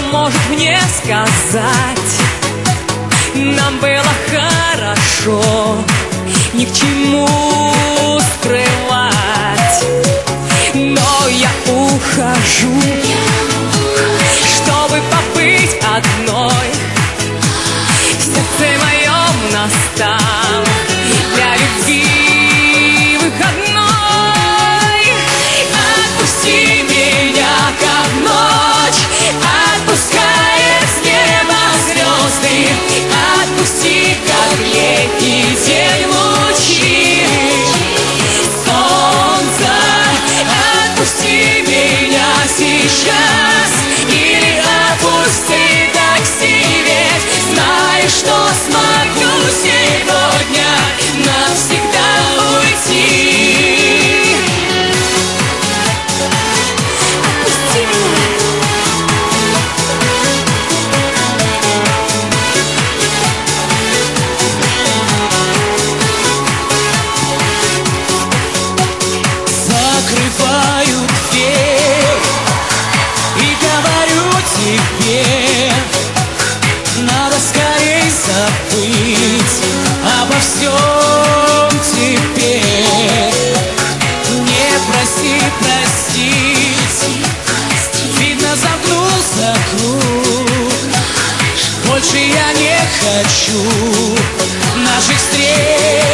может мне сказать? Нам было хорошо, ни к чему скрывать. Но я ухожу, чтобы побыть одной. В сердце моем настал для любви выходной. Отпусти меня, как ночь отпускает с неба звезды. Отпусти, как летний день лучи солнца. Отпусти меня сейчас или отпусти так себе. Знаю, что смогу сегодня навсегда уйти. Отпусти меня. Закрываю дверь и говорю тебе, надо скорей забыть обо всем теперь. Не проси простить, видно, замкнулся круг. Больше я не хочу наших встреч.